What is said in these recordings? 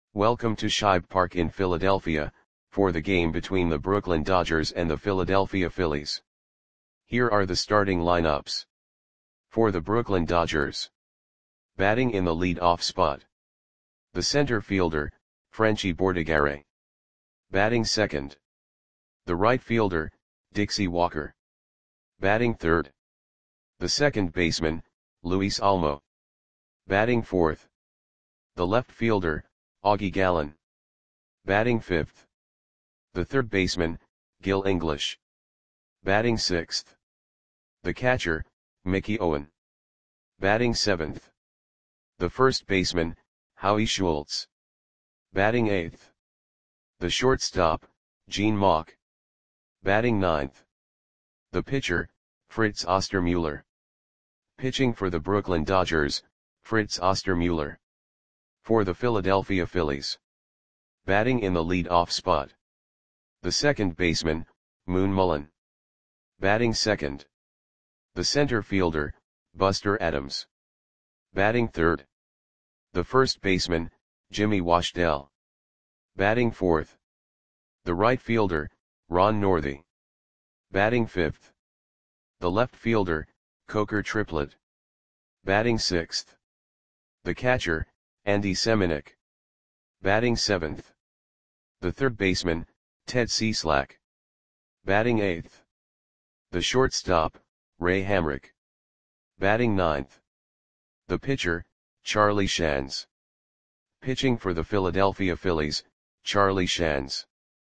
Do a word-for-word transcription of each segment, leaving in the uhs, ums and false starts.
Welcome to Shibe Park in Philadelphia, for the game between the Brooklyn Dodgers and the Philadelphia Phillies. Here are the starting lineups. For the Brooklyn Dodgers. Batting in the lead-off spot. The center fielder, Frenchy Bordigare. Batting second. The right fielder, Dixie Walker. Batting third. The second baseman, Luis Almo. Batting fourth. The left fielder, Augie Gallen. Batting fifth. The third baseman, Gil English. Batting sixth. The catcher, Mickey Owen. Batting seventh. The first baseman, Howie Schultz. Batting eighth. The shortstop, Gene Mauch. Batting ninth. The pitcher, Fritz Ostermuller. Pitching for the Brooklyn Dodgers, Fritz Ostermuller. For the Philadelphia Phillies. Batting in the lead-off spot. The second baseman, Moon Mullin. Batting second. The center fielder, Buster Adams. Batting third. The first baseman, Jimmy Washdell. Batting fourth. The right fielder, Ron Northey. Batting fifth. The left fielder, Coker Triplett. Batting sixth. The catcher, Andy Semenuk. Batting seventh. The third baseman, Ted Cieslak. Batting eighth. The shortstop, Ray Hamrick. Batting ninth. The pitcher, Charlie Shands. Pitching for the Philadelphia Phillies, Charlie Shands.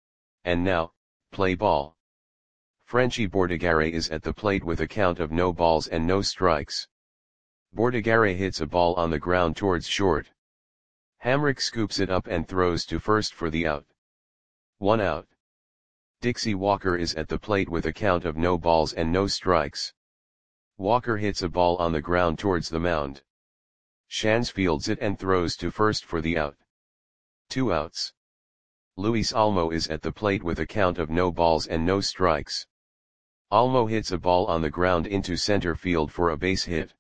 And now, play ball. Frenchy Bordigare is at the plate with a count of no balls and no strikes. Bordigare hits a ball on the ground towards short. Hamrick scoops it up and throws to first for the out. One out. Dixie Walker is at the plate with a count of no balls and no strikes. Walker hits a ball on the ground towards the mound. Shands fields it and throws to first for the out. Two outs. Luis Almo is at the plate with a count of no balls and no strikes. Almo hits a ball on the ground into center field for a base hit.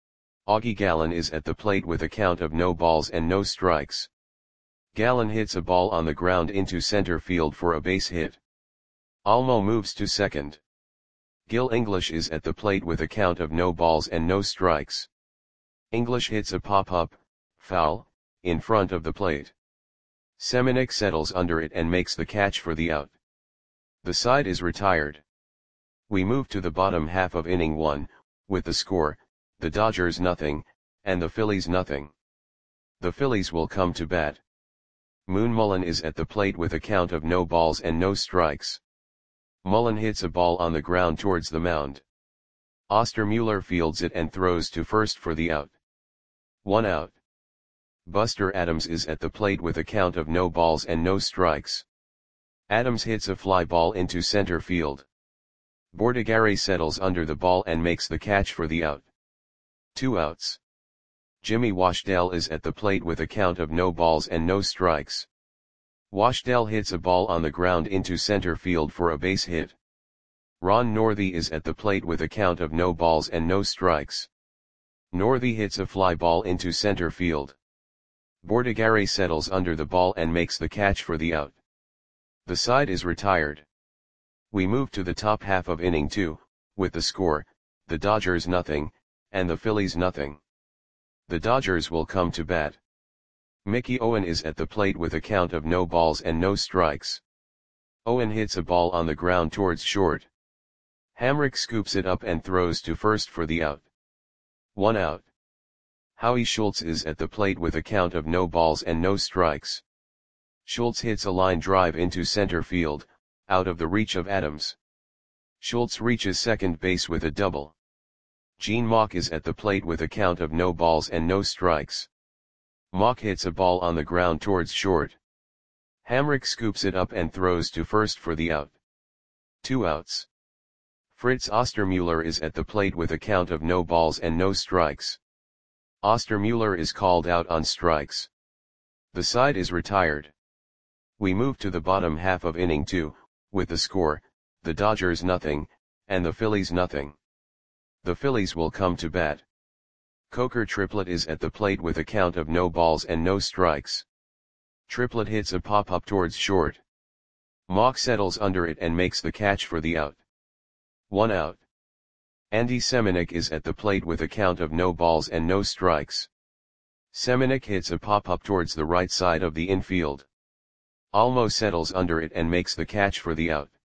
Augie Gallen is at the plate with a count of no balls and no strikes. Gallen hits a ball on the ground into center field for a base hit. Almo moves to second. Gil English is at the plate with a count of no balls and no strikes. English hits a pop-up, foul, in front of the plate. Semenuk settles under it and makes the catch for the out. The side is retired. We move to the bottom half of inning one, with the score, the Dodgers nothing, and the Phillies nothing. The Phillies will come to bat. Moon Mullin is at the plate with a count of no balls and no strikes. Mullin hits a ball on the ground towards the mound. Ostermuller fields it and throws to first for the out. One out. Buster Adams is at the plate with a count of no balls and no strikes. Adams hits a fly ball into center field. Bordigare settles under the ball and makes the catch for the out. Two outs. Jimmy Washdell is at the plate with a count of no balls and no strikes. Washdell hits a ball on the ground into center field for a base hit. Ron Northey is at the plate with a count of no balls and no strikes. Northey hits a fly ball into center field. Bordigare settles under the ball and makes the catch for the out. The side is retired. We move to the top half of inning two, with the score, the Dodgers nothing, and the Phillies nothing. The Dodgers will come to bat. Mickey Owen is at the plate with a count of no balls and no strikes. Owen hits a ball on the ground towards short. Hamrick scoops it up and throws to first for the out. One out. Howie Schultz is at the plate with a count of no balls and no strikes. Schultz hits a line drive into center field, out of the reach of Adams. Schultz reaches second base with a double. Gene Mauch is at the plate with a count of no balls and no strikes. Mauch hits a ball on the ground towards short. Hamrick scoops it up and throws to first for the out. Two outs. Fritz Ostermuller is at the plate with a count of no balls and no strikes. Ostermuller is called out on strikes. The side is retired. We move to the bottom half of inning two, with the score, the Dodgers nothing, and the Phillies nothing. The Phillies will come to bat. Coker Triplett is at the plate with a count of no balls and no strikes. Triplet hits a pop-up towards short. Mauch settles under it and makes the catch for the out. One out. Andy Semenuk is at the plate with a count of no balls and no strikes. Semenuk hits a pop-up towards the right side of the infield. Almo settles under it and makes the catch for the out.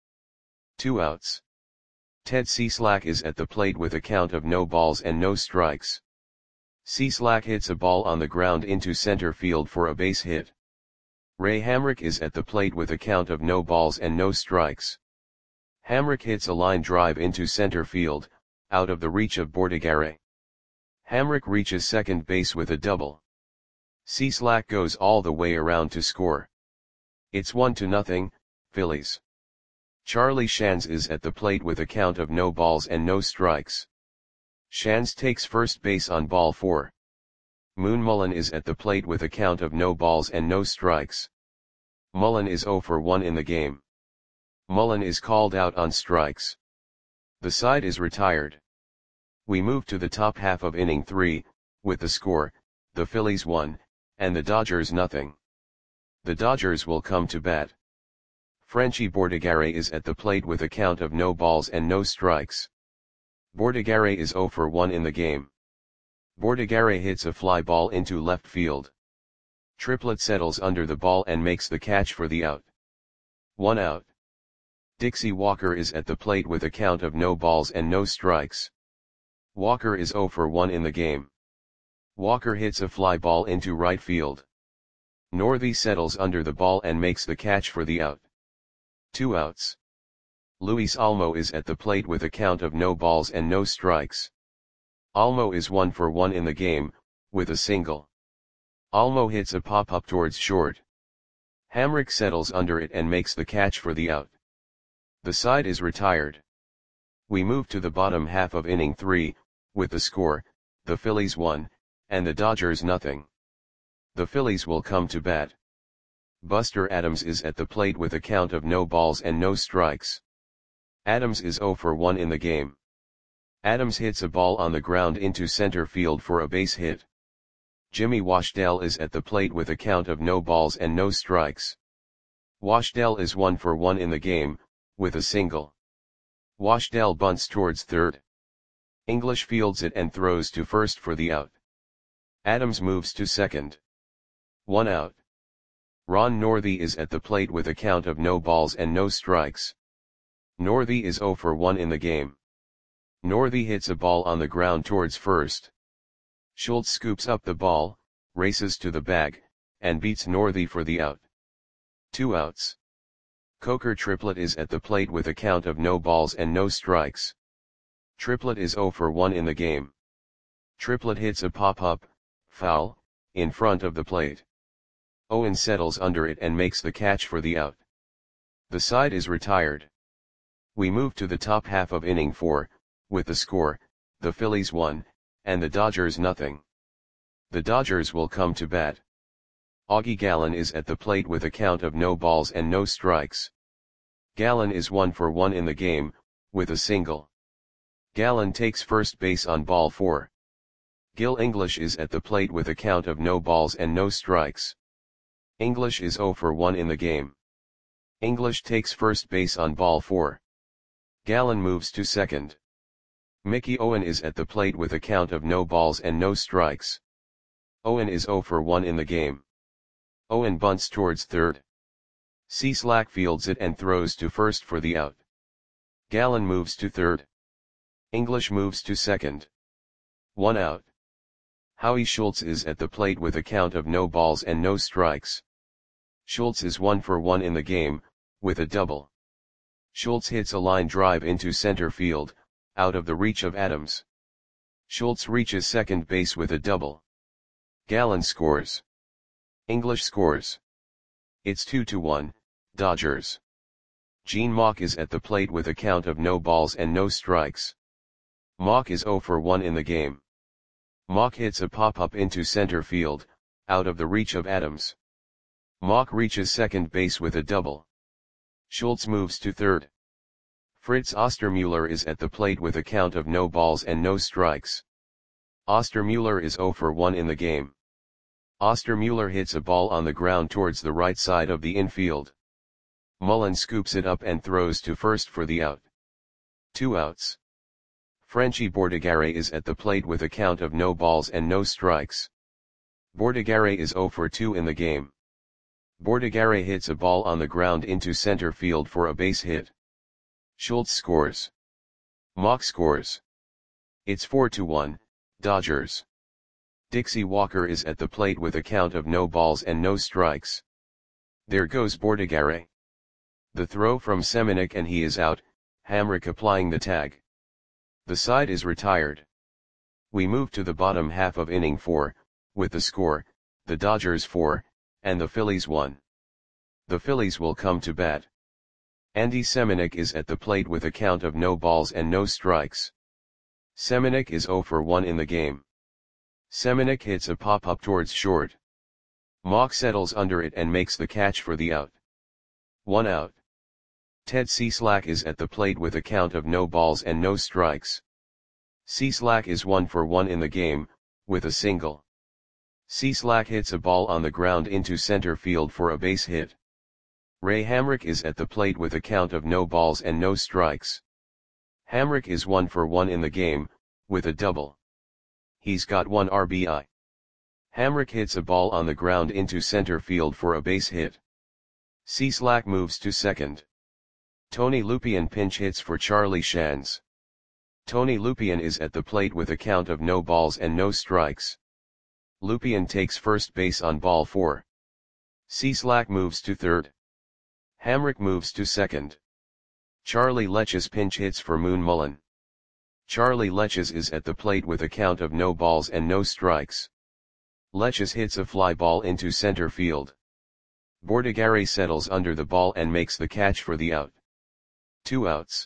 Two outs. Ted Cieslak is at the plate with a count of no balls and no strikes. Cieslak hits a ball on the ground into center field for a base hit. Ray Hamrick is at the plate with a count of no balls and no strikes. Hamrick hits a line drive into center field, out of the reach of Bordighera. Hamrick reaches second base with a double. Cieslak goes all the way around to score. It's one to nothing, Phillies. Charlie Shands is at the plate with a count of no balls and no strikes. Shands takes first base on ball four. Moon Mullen is at the plate with a count of no balls and no strikes. Mullen is oh for one in the game. Mullen is called out on strikes. The side is retired. We move to the top half of inning three, with the score, the Phillies one, and the Dodgers nothing. The Dodgers will come to bat. Frenchie Bordighera is at the plate with a count of no balls and no strikes. Bordighera is oh for one in the game. Bordighera hits a fly ball into left field. Triplet settles under the ball and makes the catch for the out. One out. Dixie Walker is at the plate with a count of no balls and no strikes. Walker is oh for one in the game. Walker hits a fly ball into right field. Northey settles under the ball and makes the catch for the out. Two outs. Luis Almo is at the plate with a count of no balls and no strikes. Almo is one for one in the game, with a single. Almo hits a pop-up towards short. Hamrick settles under it and makes the catch for the out. The side is retired. We move to the bottom half of inning three, with the score, the Phillies one, and the Dodgers nothing. The Phillies will come to bat. Buster Adams is at the plate with a count of no balls and no strikes. Adams is oh for one in the game. Adams hits a ball on the ground into center field for a base hit. Jimmy Washdell is at the plate with a count of no balls and no strikes. Washdell is one for one in the game, with a single. Washdell bunts towards third. English fields it and throws to first for the out. Adams moves to second. One out. Ron Northey is at the plate with a count of no balls and no strikes. Northey is oh for one in the game. Northey hits a ball on the ground towards first. Schultz scoops up the ball, races to the bag, and beats Northey for the out. Two outs. Coker Triplett is at the plate with a count of no balls and no strikes. Triplett is oh for one in the game. Triplett hits a pop-up, foul, in front of the plate. Owen settles under it and makes the catch for the out. The side is retired. We move to the top half of inning four, with the score, the Phillies one, and the Dodgers nothing. The Dodgers will come to bat. Augie Gallen is at the plate with a count of no balls and no strikes. Gallen is one for one in the game, with a single. Gallen takes first base on ball four. Gil English is at the plate with a count of no balls and no strikes. English is oh for one in the game. English takes first base on ball four. Gallen moves to second. Mickey Owen is at the plate with a count of no balls and no strikes. Owen is oh for one in the game. Owen bunts towards third. Cieslak fields it and throws to first for the out. Gallen moves to third. English moves to second. One out. Howie Schultz is at the plate with a count of no balls and no strikes. Schultz is one for one in the game, with a double. Schultz hits a line drive into center field, out of the reach of Adams. Schultz reaches second base with a double. Gallen scores. English scores. It's two to one, Dodgers. Gene Mauch is at the plate with a count of no balls and no strikes. Mauch is oh for one in the game. Mauch hits a pop-up into center field, out of the reach of Adams. Mauch reaches second base with a double. Schultz moves to third. Fritz Ostermuller is at the plate with a count of no balls and no strikes. Ostermuller is oh for one in the game. Ostermuller hits a ball on the ground towards the right side of the infield. Mullen scoops it up and throws to first for the out. Two outs. Frenchy Bordigare is at the plate with a count of no balls and no strikes. Bordigare is zero for two in the game. Bordigare hits a ball on the ground into center field for a base hit. Schultz scores. Mock scores. It's four to one, Dodgers. Dixie Walker is at the plate with a count of no balls and no strikes. There goes Bordigare. The throw from Semenuk and he is out, Hamrick applying the tag. The side is retired. We move to the bottom half of inning four, with the score, the Dodgers four, and the Phillies one. The Phillies will come to bat. Andy Semenuk is at the plate with a count of no balls and no strikes. Semenuk is zero for one in the game. Semenuk hits a pop-up towards short. Mock settles under it and makes the catch for the out. One out. Ted Cieslak is at the plate with a count of no balls and no strikes. Cieslak is one for one in the game, with a single. Cieslak hits a ball on the ground into center field for a base hit. Ray Hamrick is at the plate with a count of no balls and no strikes. Hamrick is one for one in the game, with a double. He's got one R B I. Hamrick hits a ball on the ground into center field for a base hit. Cieslak moves to second. Tony Lupien pinch hits for Charlie Shands. Tony Lupien is at the plate with a count of no balls and no strikes. Lupien takes first base on ball four. Cieslak moves to third. Hamrick moves to second. Charlie Leches pinch hits for Moon Mullen. Charlie Leches is at the plate with a count of no balls and no strikes. Leches hits a fly ball into center field. Bordigare settles under the ball and makes the catch for the out. Two outs.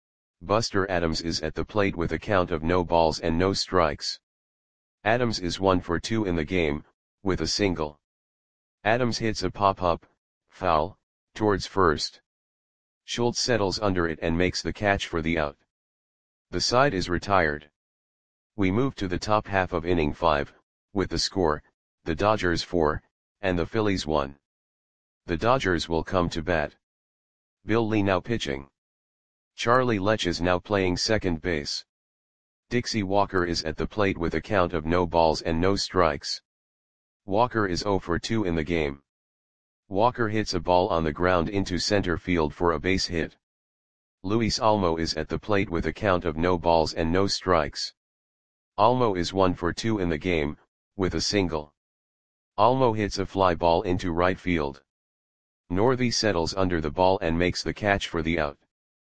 Buster Adams is at the plate with a count of no balls and no strikes. Adams is one for two in the game, with a single. Adams hits a pop-up, foul, towards first. Schultz settles under it and makes the catch for the out. The side is retired. We move to the top half of inning five, with the score, the Dodgers four, and the Phillies one. The Dodgers will come to bat. Bill Lee now pitching. Charlie Leches now playing second base. Dixie Walker is at the plate with a count of no balls and no strikes. Walker is zero for two in the game. Walker hits a ball on the ground into center field for a base hit. Luis Almo is at the plate with a count of no balls and no strikes. Almo is one for two in the game, with a single. Almo hits a fly ball into right field. Northey settles under the ball and makes the catch for the out.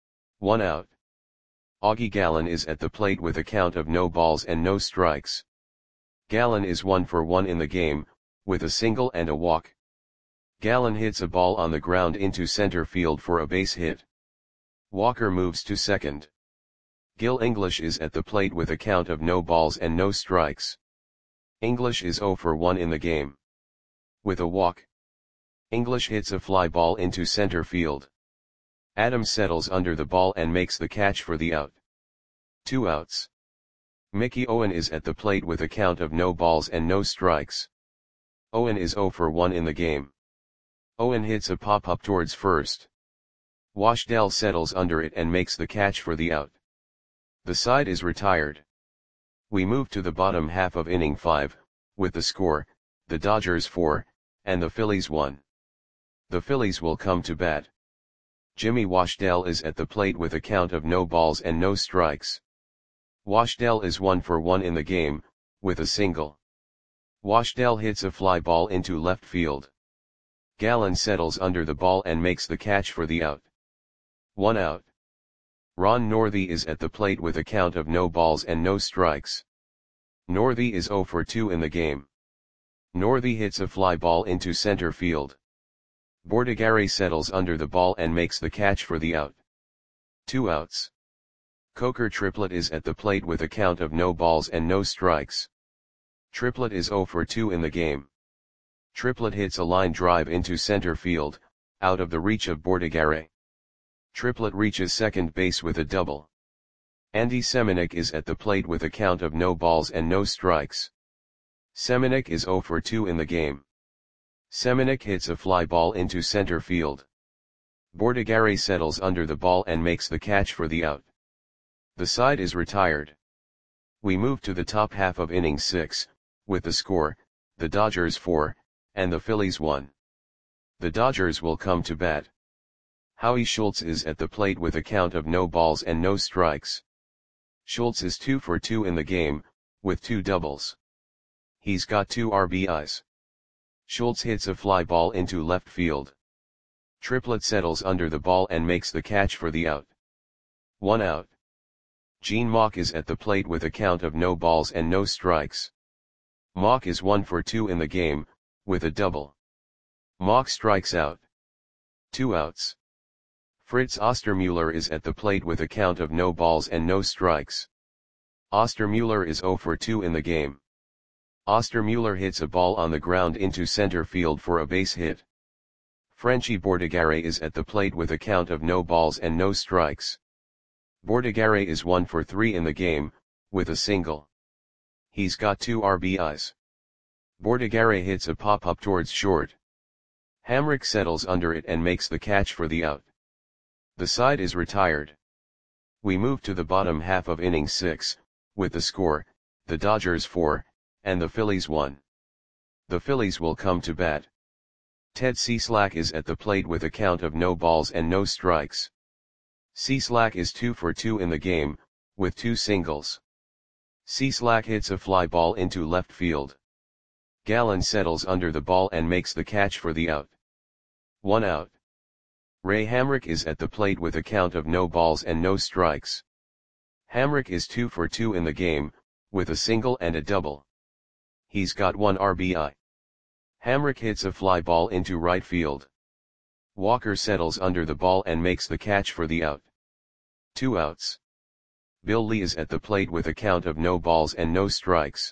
One out. Augie Gallen is at the plate with a count of no balls and no strikes. Gallen is one for one in the game, with a single and a walk. Gallen hits a ball on the ground into center field for a base hit. Walker moves to second. Gil English is at the plate with a count of no balls and no strikes. English is zero for one in the game. With a walk. English hits a fly ball into center field. Adams settles under the ball and makes the catch for the out. Two outs. Mickey Owen is at the plate with a count of no balls and no strikes. Owen is zero for one in the game. Owen hits a pop-up towards first. Washdell settles under it and makes the catch for the out. The side is retired. We move to the bottom half of inning five, with the score, the Dodgers four, and the Phillies one. The Phillies will come to bat. Jimmy Washdell is at the plate with a count of no balls and no strikes. Washdell is one for one in the game, with a single. Washdell hits a fly ball into left field. Gallen settles under the ball and makes the catch for the out. One out. Ron Northey is at the plate with a count of no balls and no strikes. Northey is zero for two in the game. Northey hits a fly ball into center field. Bordigare settles under the ball and makes the catch for the out. Two outs. Coker Triplett is at the plate with a count of no balls and no strikes. Triplett is zero for two in the game. Triplett hits a line drive into center field, out of the reach of Bordigare. Triplett reaches second base with a double. Andy Semenuk is at the plate with a count of no balls and no strikes. Semenuk is zero for two in the game. Semenuk hits a fly ball into center field. Bordighera settles under the ball and makes the catch for the out. The side is retired. We move to the top half of inning six, with the score, the Dodgers four, and the Phillies one. The Dodgers will come to bat. Howie Schultz is at the plate with a count of no balls and no strikes. Schultz is two for two in the game, with two doubles. He's got two R B Is. Schultz hits a fly ball into left field. Triplett settles under the ball and makes the catch for the out. One out. Gene Mauch is at the plate with a count of no balls and no strikes. Mauch is one for two in the game, with a double. Mauch strikes out. Two outs. Fritz Ostermuller is at the plate with a count of no balls and no strikes. Ostermuller is zero for two in the game. Ostermuller hits a ball on the ground into center field for a base hit. Frenchie Bordighera is at the plate with a count of no balls and no strikes. Bordighera is one for three in the game, with a single. He's got two R B Is. Bordighera hits a pop-up towards short. Hamrick settles under it and makes the catch for the out. The side is retired. We move to the bottom half of inning six, with the score, the Dodgers four, and the Phillies one. The Phillies will come to bat. Ted Cieslak is at the plate with a count of no balls and no strikes. Cieslak is two for two in the game, with two singles. Cieslak hits a fly ball into left field. Gallen settles under the ball and makes the catch for the out. One out. Ray Hamrick is at the plate with a count of no balls and no strikes. Hamrick is two for two in the game, with a single and a double. He's got one R B I. Hamrick hits a fly ball into right field. Walker settles under the ball and makes the catch for the out. Two outs. Bill Lee is at the plate with a count of no balls and no strikes.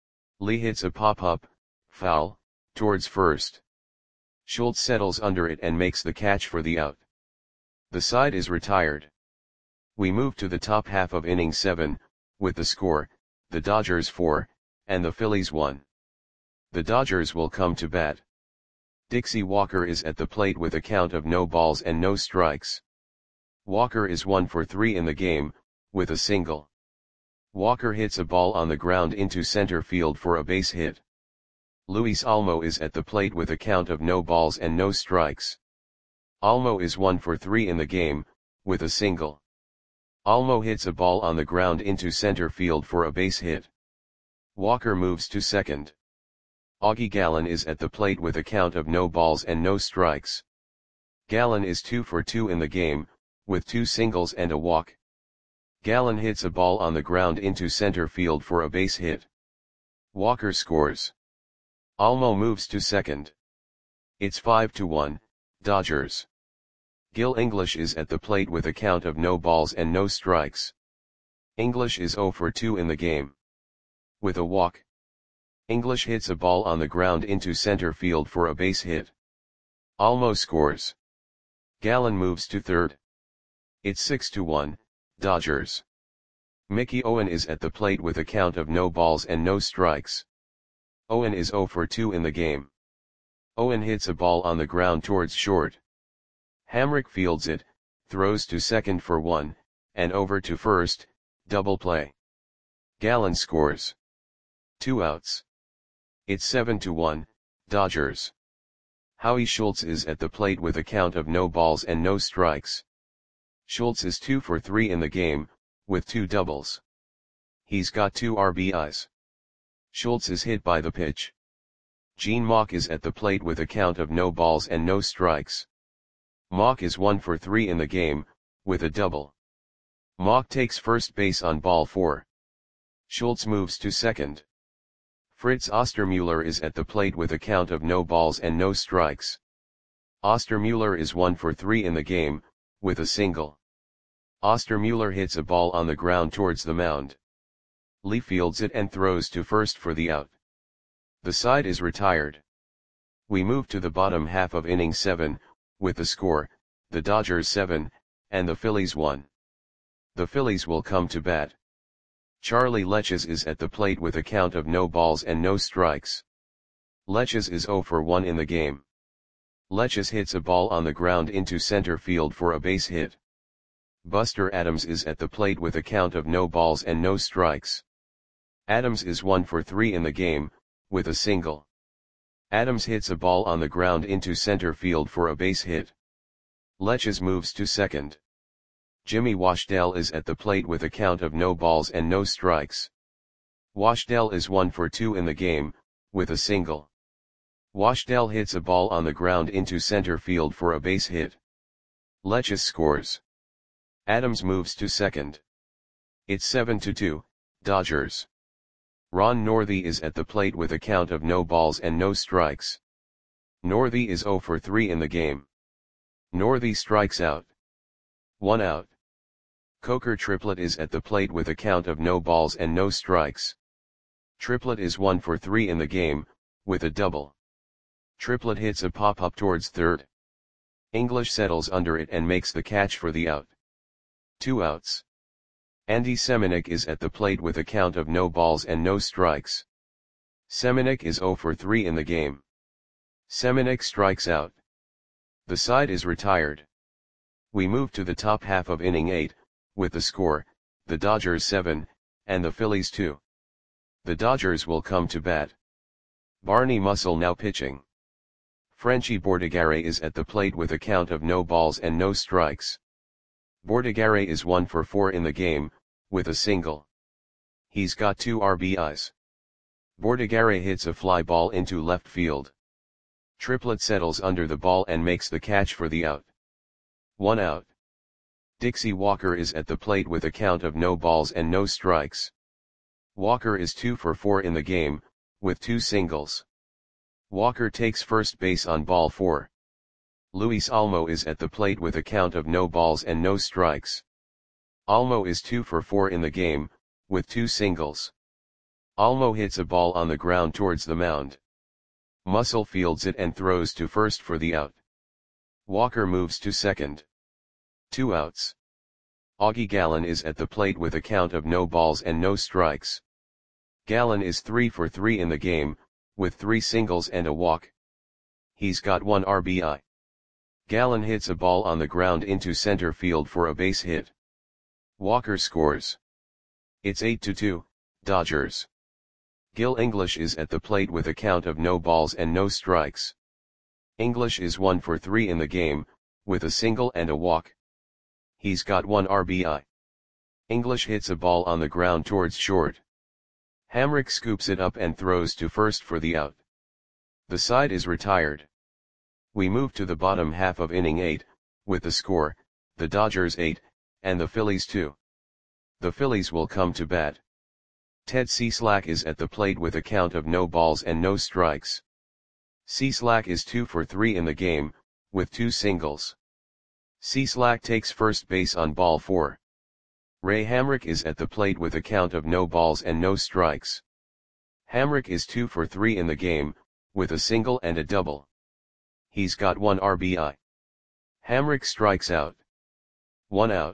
Lee hits a pop-up, foul, towards first. Schultz settles under it and makes the catch for the out. The side is retired. We move to the top half of inning seven, with the score, the Dodgers four, and the Phillies one. The Dodgers will come to bat. Dixie Walker is at the plate with a count of no balls and no strikes. Walker is one for three in the game, with a single. Walker hits a ball on the ground into center field for a base hit. Luis Almo is at the plate with a count of no balls and no strikes. Almo is one for three in the game, with a single. Almo hits a ball on the ground into center field for a base hit. Walker moves to second. Augie Gallen is at the plate with a count of no balls and no strikes. Gallen is two for two in the game, with two singles and a walk. Gallen hits a ball on the ground into center field for a base hit. Walker scores. Almo moves to second. It's five to one, Dodgers. Gil English is at the plate with a count of no balls and no strikes. English is zero for two in the game. With a walk. English hits a ball on the ground into center field for a base hit. Almo scores. Gallen moves to third. It's six to one, Dodgers. Mickey Owen is at the plate with a count of no balls and no strikes. Owen is zero for two in the game. Owen hits a ball on the ground towards short. Hamrick fields it, throws to second for one, and over to first, double play. Gallen scores. Two outs. It's seven to one, Dodgers. Howie Schultz is at the plate with a count of no balls and no strikes. Schultz is two for three in the game, with two doubles. He's got two R B Is. Schultz is hit by the pitch. Gene Mauch is at the plate with a count of no balls and no strikes. Mauch is one for three in the game, with a double. Mauch takes first base on ball four. Schultz moves to second. Fritz Ostermuller is at the plate with a count of no balls and no strikes. Ostermuller is one for three in the game, with a single. Ostermuller hits a ball on the ground towards the mound. Lee fields it and throws to first for the out. The side is retired. We move to the bottom half of inning seven, with the score, the Dodgers seven, and the Phillies one. The Phillies will come to bat. Charlie Leches is at the plate with a count of no balls and no strikes. Leches is zero for one in the game. Leches hits a ball on the ground into center field for a base hit. Buster Adams is at the plate with a count of no balls and no strikes. Adams is one for three in the game, with a single. Adams hits a ball on the ground into center field for a base hit. Leches moves to second. Jimmy Washdell is at the plate with a count of no balls and no strikes. Washdell is one for two in the game, with a single. Washdell hits a ball on the ground into center field for a base hit. Leches scores. Adams moves to second. It's seven to two, Dodgers. Ron Northey is at the plate with a count of no balls and no strikes. Northey is zero for three in the game. Northey strikes out. One out. Coker Triplett is at the plate with a count of no balls and no strikes. Triplett is one for three in the game, with a double. Triplett hits a pop-up towards third. English settles under it and makes the catch for the out. Two outs. Andy Semenuk is at the plate with a count of no balls and no strikes. Semenuk is zero for three in the game. Semenuk strikes out. The side is retired. We move to the top half of inning eight, with the score, the Dodgers seven, and the Phillies two. The Dodgers will come to bat. Barney Muscle now pitching. Frenchie Bordigare is at the plate with a count of no balls and no strikes. Bordigare is one for four in the game, with a single. He's got two R B Is. Bordigare hits a fly ball into left field. Triplett settles under the ball and makes the catch for the out. One out. Dixie Walker is at the plate with a count of no balls and no strikes. Walker is two for four in the game, with two singles. Walker takes first base on ball four. Luis Almo is at the plate with a count of no balls and no strikes. Almo is two for four in the game, with two singles. Almo hits a ball on the ground towards the mound. Muscle fields it and throws to first for the out. Walker moves to second. Two outs. Augie Gallen is at the plate with a count of no balls and no strikes. Gallen is three for three in the game, with three singles and a walk. He's got one R B I. Gallen hits a ball on the ground into center field for a base hit. Walker scores. It's eight to two, Dodgers. Gil English is at the plate with a count of no balls and no strikes. English is one for three in the game, with a single and a walk. He's got one R B I. English hits a ball on the ground towards short. Hamrick scoops it up and throws to first for the out. The side is retired. We move to the bottom half of inning eight, with the score, the Dodgers eight, and the Phillies two. The Phillies will come to bat. Ted Cieslak is at the plate with a count of no balls and no strikes. Cieslak is two for three in the game, with two singles. Cieslak takes first base on ball four. Ray Hamrick is at the plate with a count of no balls and no strikes. Hamrick is two for three in the game, with a single and a double. He's got one R B I. Hamrick strikes out. One out.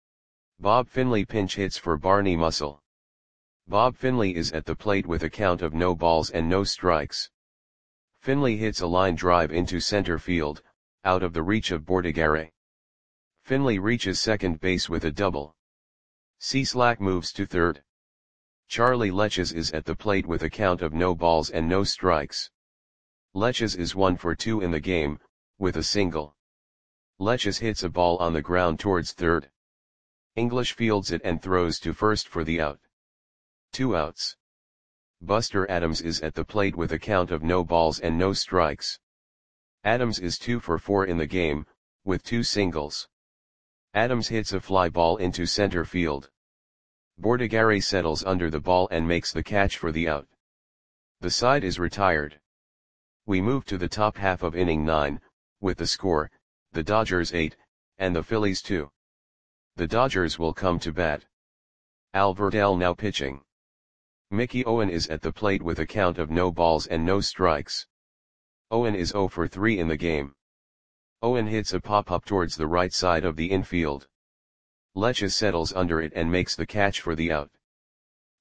Bob Finley pinch hits for Barney Muscle. Bob Finley is at the plate with a count of no balls and no strikes. Finley hits a line drive into center field, out of the reach of Bordigare. Finley reaches second base with a double. Cieslak moves to third. Charlie Leches is at the plate with a count of no balls and no strikes. Leches is one for two in the game, with a single. Leches hits a ball on the ground towards third. English fields it and throws to first for the out. Two outs. Buster Adams is at the plate with a count of no balls and no strikes. Adams is two for four in the game, with two singles. Adams hits a fly ball into center field. Bordigare settles under the ball and makes the catch for the out. The side is retired. We move to the top half of inning nine, with the score, the Dodgers eight, and the Phillies two. The Dodgers will come to bat. Al Verdell now pitching. Mickey Owen is at the plate with a count of no balls and no strikes. Owen is zero for three in the game. Owen hits a pop-up towards the right side of the infield. Leches settles under it and makes the catch for the out.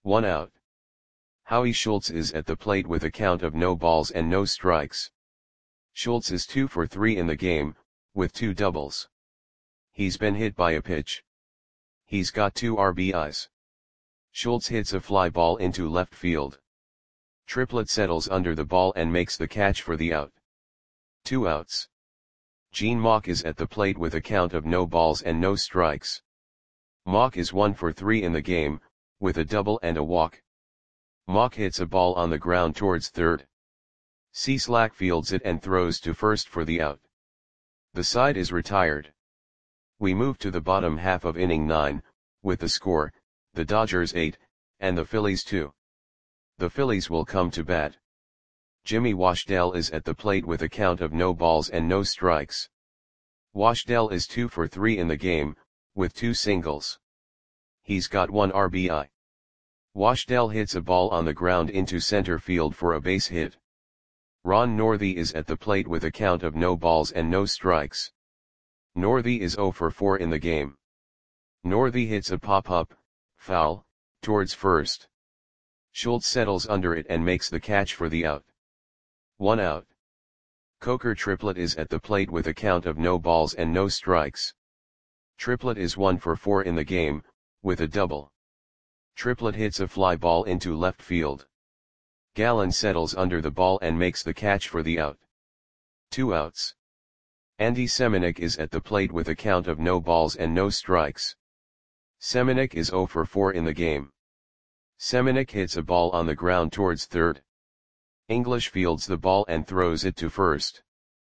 One out. Howie Schultz is at the plate with a count of no balls and no strikes. Schultz is two for three in the game, with two doubles. He's been hit by a pitch. He's got two R B Is. Schultz hits a fly ball into left field. Triplett settles under the ball and makes the catch for the out. Two outs. Gene Mauch is at the plate with a count of no balls and no strikes. Mauch is one for three in the game, with a double and a walk. Mauch hits a ball on the ground towards third. Cieslak fields it and throws to first for the out. The side is retired. We move to the bottom half of inning nine, with the score, the Dodgers eight, and the Phillies two. The Phillies will come to bat. Jimmy Washdell is at the plate with a count of no balls and no strikes. Washdell is two for three in the game, with two singles. He's got one R B I. Washdell hits a ball on the ground into center field for a base hit. Ron Northey is at the plate with a count of no balls and no strikes. Northey is zero for four in the game. Northey hits a pop-up, foul, towards first. Schultz settles under it and makes the catch for the out. One out. Coker Triplett is at the plate with a count of no balls and no strikes. Triplett is one for four in the game, with a double. Triplett hits a fly ball into left field. Gallen settles under the ball and makes the catch for the out. Two outs. Andy Semenuk is at the plate with a count of no balls and no strikes. Semenuk is zero for four in the game. Semenuk hits a ball on the ground towards third. English fields the ball and throws it to first.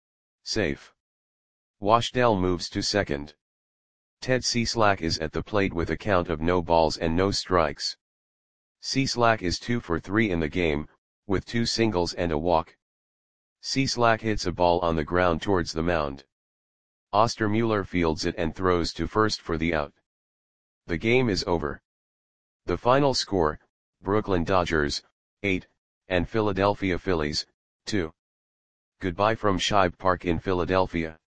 Safe. Washdell moves to second. Ted Cieslak is at the plate with a count of no balls and no strikes. Cieslak is two for three in the game, with two singles and a walk. Cieslak hits a ball on the ground towards the mound. Ostermuller fields it and throws to first for the out. The game is over. The final score, Brooklyn Dodgers, eight, and Philadelphia Phillies, two. Goodbye from Shibe Park in Philadelphia.